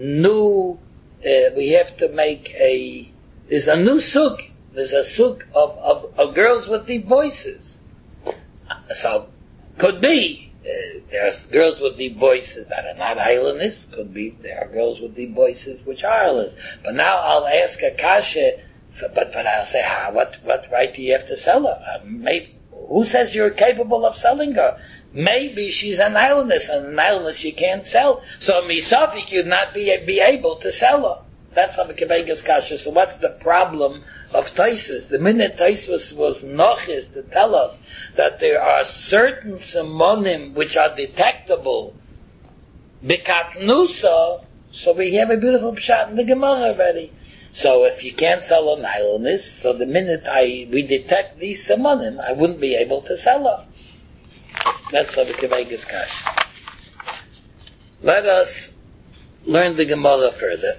a new sug. There's a sug of girls with deep voices. So, could be, there's girls with deep voices that are not islanders. Could be, there are girls with deep voices which are islanders. But now I'll ask a kasha, but I'll say, what right do you have to sell her? Maybe, who says you're capable of selling her? Maybe she's an islandess, and an islandess you can't sell. So misafik you'd not be able to sell her. That's how the Kebega's kasha. So what's the problem of Tosfos? The minute Tosfos was nochis to tell us that there are certain simonim which are detectable, b'katnusa, so we have a beautiful pshat in the Gemara already. So if you can't sell an islandess, so the minute we detect these simonim, I wouldn't be able to sell her. That's how the Kebega's kasha. Let us learn the Gemara further.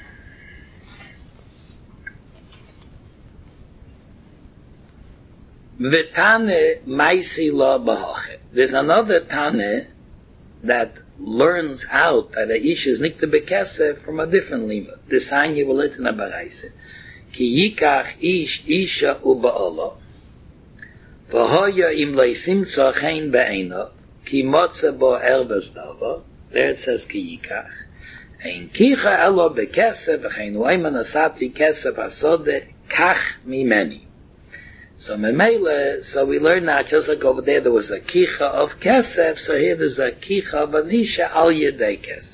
V'tane maisi la b'hachet. There's another tane that learns out that a ish is nikta bekesef from a different lima. This hanya will let in a baraise. Ki yikach ish isha u'ba'ala. V'hoya im leisimtza chen be'ena, ki motza bo erbes dava, there it says ki yikach, ein kicha elo bekesef, v'chein uayman asati kesef asode, kach mimeni. So memele, so we learn now, just like over there was a kicha of kesef, so here there's a kicha of anisha al yedei kesef.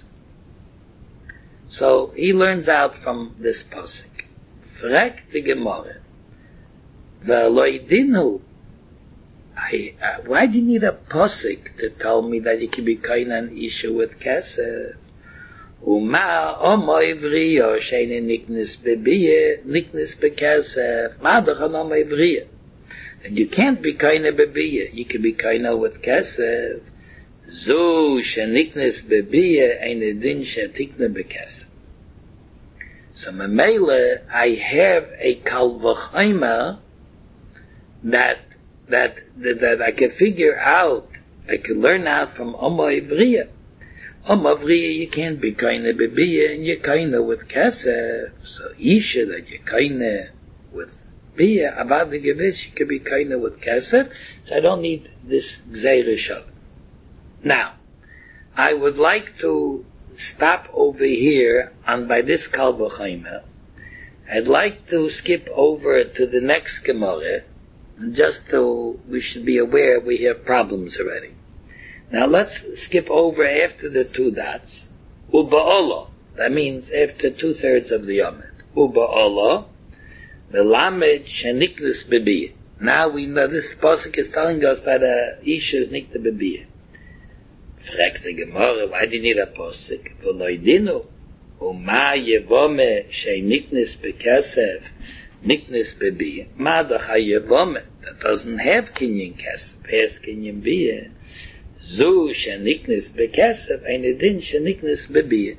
So he learns out from this pasuk. Frek the Gemara, v'loidinu. Why do you need a pasuk to tell me that you can be kain an isha with kesef? Uma omoy vriya sheini niknis bebiye niknis bekesef. Ma dochan omoy vriya. And you can't be kaina bebiya. You can be kaina with kesef. Zu sheniknis bebiya ein edin shetikna bekesef. So memele, I have a kal v'chayma that I can figure out, I can learn out from Oma Ivriya. Oma Ivriya, you can't be kaina bebiya, and you're kaina with kesef. So isha that you're kaina with biya, about the gevish, you can be kaina with kesef. So I don't need this gzeira shav. Now, I would like to stop over here on by this kal v'chayma. I'd like to skip over to the next Gemara, just so we should be aware we have problems already. Now let's skip over after the two dots. Uba'olah, that means after 2/3 of the Yomid. Uba'olah, the lamed sheniklis bebiyah. Now we know this pasuk is telling us that isha is nikta bebiyah. Fragt the Gemara, why do you need a pasuk? V'loidinu, uma yevome sheniklis bekesef, niknis bebiyah. Madach hayevome, that doesn't have kinyan kesef, has kinyan biyah. Zu sheniknis bekesef, ein edin sheniknis bebiyah.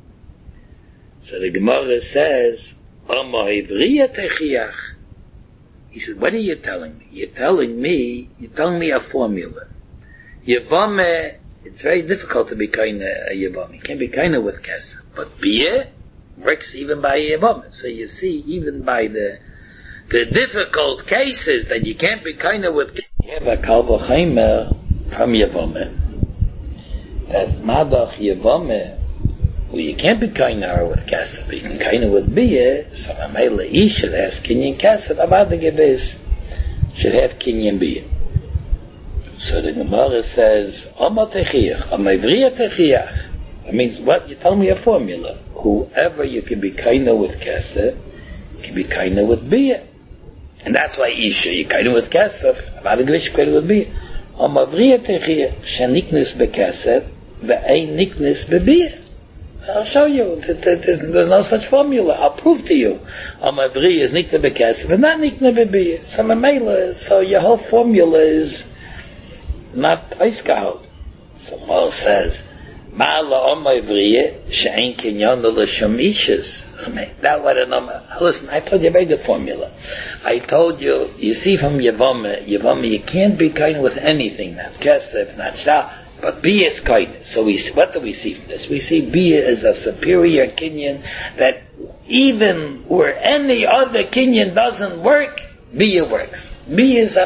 So the Gemara says, Omo ivriya techiach. He said, what are you telling me? You're telling me a formula. Yevome, it's very difficult to be kinda a yevome. You can't be kinda with kesef. But biyah works even by Yevamah. So you see, even by the difficult cases that you can't be kind of with, you have a kal v'chayma from Yevamah. That madach Yevamah, well, you can't be kind of with kesef, you can kind of with biyah. So Mamela Isha that has kinyan kesef, about the gevis should have kinyan biyah. So the Gemara says, Oma techiach, Oma ivriya techiach. That means what? You tell me a formula. Whoever you can be kaina with kesef, you can be kaina with biyah. And that's why Isha, you kaina with kesef, about the Gvish kaina with biyah. Amavriya techiyah, sheniknis bekesef, ve'ein niknis bebiyah. I'll show you. There's no such formula. I'll prove to you. Amavriya is nikna bekesef, and not nikna bebiyah. So Mamela, so your whole formula is not aiskahot. So Paul says, Ma'ala Omayvriya, she'en kinyon l'sham ishas. That what I know. Listen, I told you about the formula. I told you, you see from Yevamah, you can't be kind with anything, not kesef, not shah, but biyah is kind. So what do we see from this? We see biyah is a superior kinyan that even where any other kinyan doesn't work, biyah works. Biyah is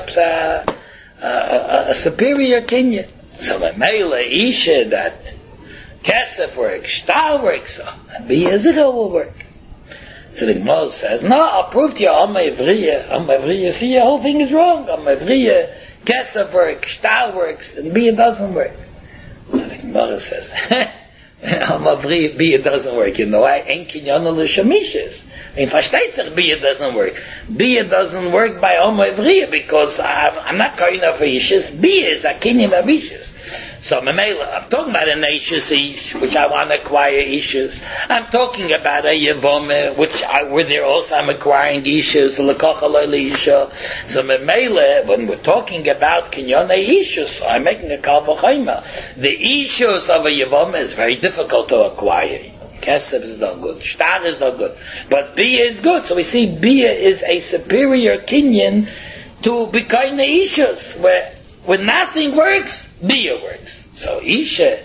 a superior kinyan. So the mele isha that kesef works, shtar works, biyah zero will work. So the Gemara says, no, I'll prove to you, Amavriya, see, your whole thing is wrong. Amavriya, kesef works, shtar works, and biyah doesn't work. So the Gemara says, Amavriya, biyah doesn't work. You know, I ain't kinyon l'shamishas. I mean, versteht sich, biyah doesn't work. Biyah doesn't work by Amavriya because I'm not kind of ishas. Biyah is a kinyon of ishas. So I'm talking about an Ishus Ish, which I want to acquire Ishus. I'm talking about a Yevome, where there also I'm acquiring Ishus, Lekochaloi Isha. So when we're talking about Kinyone Ishus, I'm making a Kal V'chayma. The Ishus of a Yevome is very difficult to acquire. Kesef is not good. Shtar is not good. But Biyah is good. So we see Biyah is a superior Kinyan to B'kayne Ishus, where when nothing works, Biyah works. So Isha,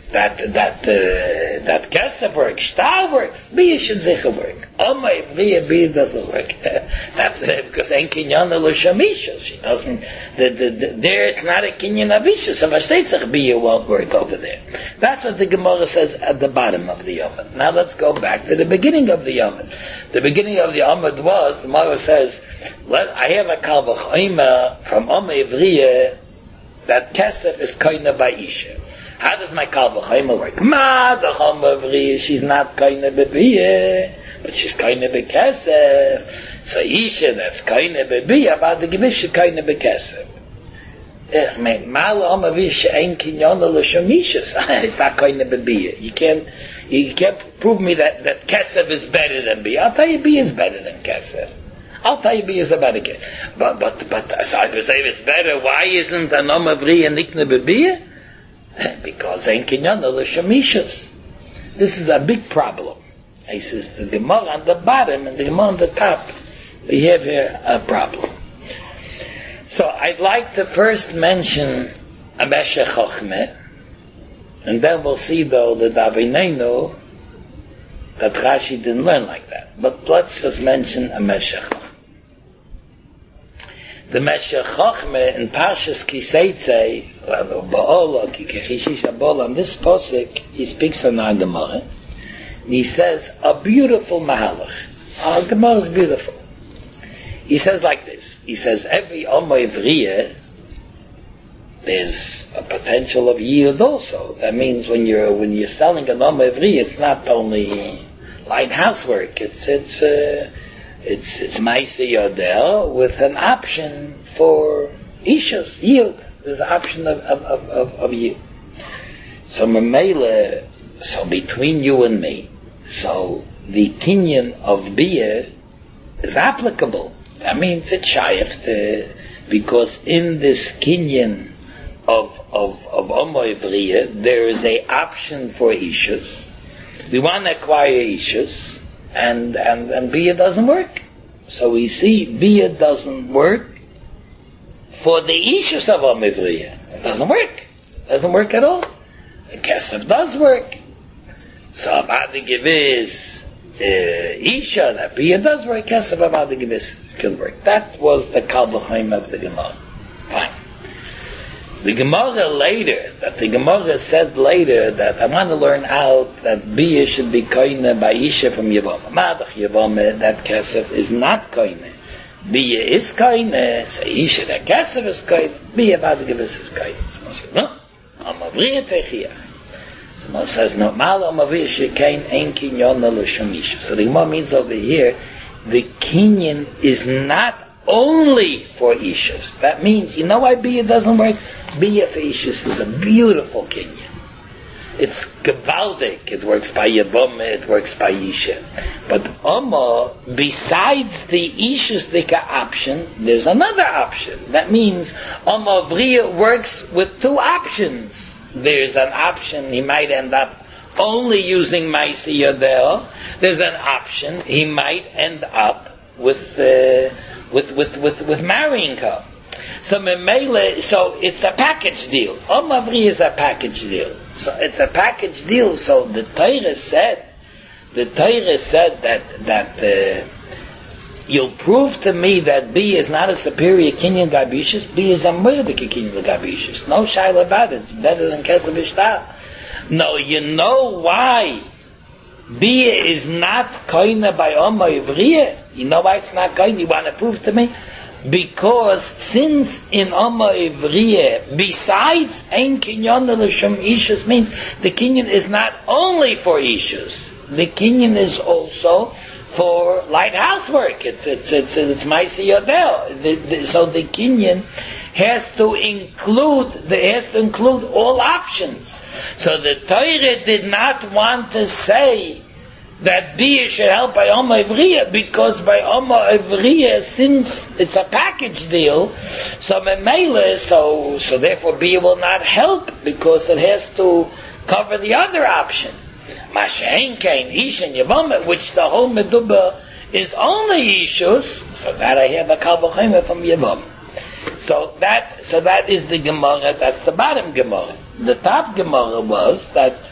that Kesef works, Shtar works, Bia should sicher work. Oma Bia doesn't work. That's because ein kinyan l'shamisha. She doesn't. There it's not a kinyan avisha. So Vashtetzach Bia won't work over there. That's what the Gemara says at the bottom of the Yomad. Now let's go back to the beginning of the Yomad. The beginning of the Yomad was, the Gemara says, I have a kal v'choima from Oma Ivriya that Kesef is koina by Isha. How does my kal v'choima work? Ma the Oma Ivriya, she's not koina b'biyah, but she's koina b'Kesef. So Isha that's koina b'biyah, about the Gevish koina b'Kesef. I mean, mal Oma Ivriya ein kinyon l'shomishas. It's not koina b'biyah. You can't prove me that Kesef is better than Biyah. I'll tell you Biyah is better than Kesef. I'll tell you Biyah is a better case. But so I say it's better, why isn't an Oma Ivriya nikna b'biyah? Because ein kinyon l'shomishas. This is a big problem. He says the Gemara on the bottom and the Gemara on the top, we have here a problem. So I'd like to first mention a Meshech Chochmeh, and then we'll see though that Avinenu, that Rashi didn't learn like that. But let's just mention a Meshech Chochmeh. The Meshech Chochmeh in Parshas Kiseitze, Ba'ola, Kikechishisha Ba'ola, on this posik, he speaks on our Gemara. He says, a beautiful mahalach. Our Gemara is beautiful. He says like this. He says, every Oma Ivriya, there's a potential of yield also. That means when you're selling an Oma Ivriya, it's not only light housework. It's Maisa Yodel with an option for Ishas, yield. There's an option of yield. So Mamela, so between you and me, so the kinyan of Biyah is applicable. That means it's shaykh because in this kinyan of Oma Ivriya, there is a option for Ishas. We want to acquire Ishas, and Biyah doesn't work. So we see Biyah doesn't work for the Ishas of Oma Ivriya. It doesn't work. It doesn't work at all. The Kesef does work. So about the Geviz Isha, that Biyah does work, Kesef about the Geviz can work. That was the Kal V'choim of the Gemara. Fine. The Gemara said later that I want to learn out that Biyah should be koine by Isha from Yavama. Madach Yavama, that Kesef is not koine. Biyah is koine, so Isha, that Kesef is koine, Biyah about the Geviz is koine. No? Amavriya Techiach. The says, no, Mal Amavriya Shekain Ein Kinyon L'Shamisha. So the Gemara means over here, the kinyan is not only for Ishas. That means, you know why Biyah doesn't work? Biyah for Ishas is a beautiful kinyan. It's gewaldig. It works by Yavama, it works by Isha. But Oma, besides the Ishas Dika option, there's another option. That means Oma Bria works with two options. There's an option he might end up only using Maisi Yodel. There's an option he might end up with marrying her. So it's a package deal. Omavri is a package deal. So it's a package deal. So the Torah said that you'll prove to me that B is not a superior kinyan gabishis. B is a murder kinyan gabishis. No shaila about it. It's better than Kesef Ishtar. No, you know why Biyah is not koine by Oma Ivriya? You know why it's not koine? You want to prove to me? Because since in Oma Ivriya, besides ein kinyon l'shem ishus, means the kinyan is not only for ishus. The kinyan is also for light housework. It's Maisa Yodel. So the kinyan has to include all options. So the Torah did not want to say that Biyah should help by Oma Ivriya, because by Oma Ivriya, since it's a package deal, so therefore Biyah will not help, because it has to cover the other option. Masha'en kain Ish and Yavama, which the whole Meduba is only Ishus, so that I have a Kal V'chomer from Yavama. So that is the Gemara. That's the bottom Gemara. The top Gemara was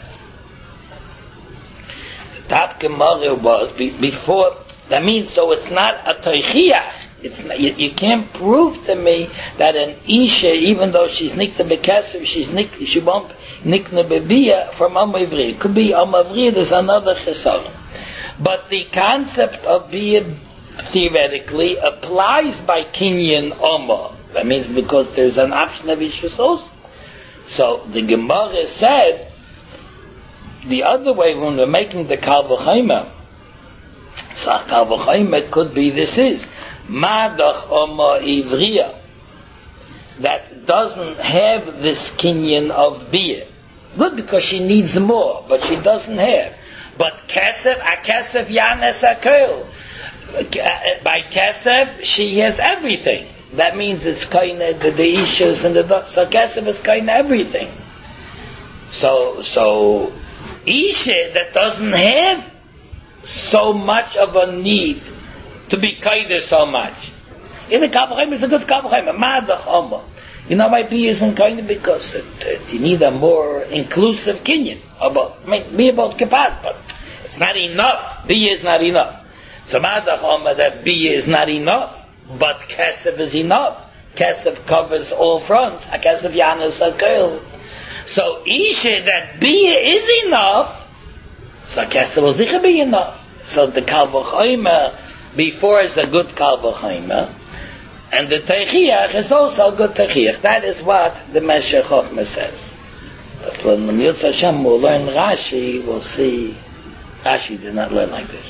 before. That means so it's not a toichiach. It's not, you can't prove to me that an isha, even though she's nikta bekeser, she won't nikta bebia from amavri. It could be amavri. There's another chesaron. But the concept of bia theoretically applies by kinyan oma. That means because there's an option of ishus also. So the Gemara said the other way when we're making the kal v'chayma. So kal v'chayma could be this is madach oma ivriya that doesn't have this kinyan of bia. Good, because she needs more, but she doesn't have. But kesef, a kesef yanes akel. By kesef, she has everything. That means it's kind of the issues and the so kesef is kind of everything. So isha that doesn't have so much of a need to be kaider so much. In the kal v'chayma is a good kal v'chayma. Madach oma. You know why bia isn't kind of because you need a more inclusive kinyan be about kapas, but it's not enough. Bia is not enough. So madach oma that bia is not enough, but kesef is enough. Kesef covers all fronts. A kesef yanas akel. So isha that bia is enough, so kesef will sicher be enough. So the kal v'chayma before is a good kal v'chayma, and the teichiach is also a good teichiach. That is what the Meshech Chochmah says. But when Yirtzeh Hashem will learn Rashi, we'll see Rashi did not learn like this.